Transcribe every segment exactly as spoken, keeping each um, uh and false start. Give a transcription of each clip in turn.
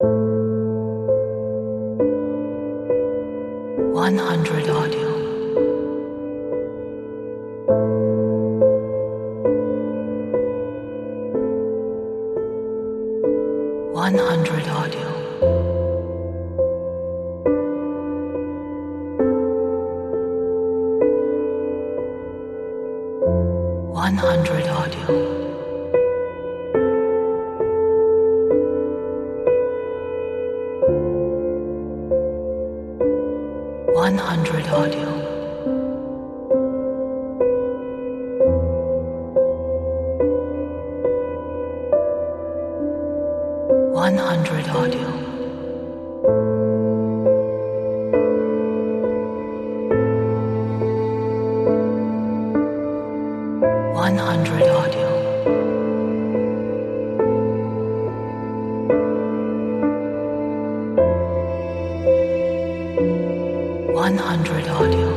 one hundred audio. one hundred audio. one hundred audio. one hundred audio. one hundred audio. one hundred audio. one hundred audio.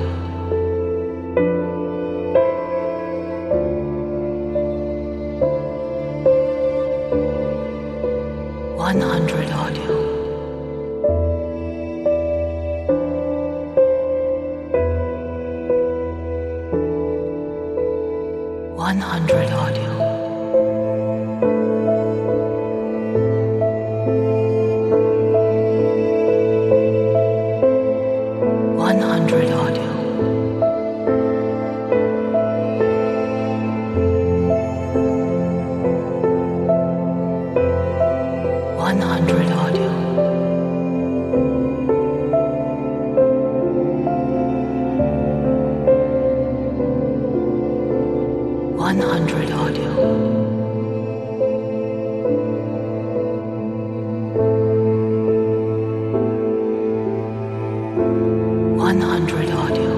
one hundred audio. one hundred audio. one hundred audio. one hundred audio. one hundred audio. one hundred audio.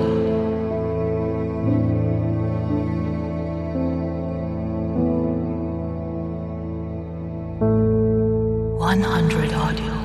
one hundred audio.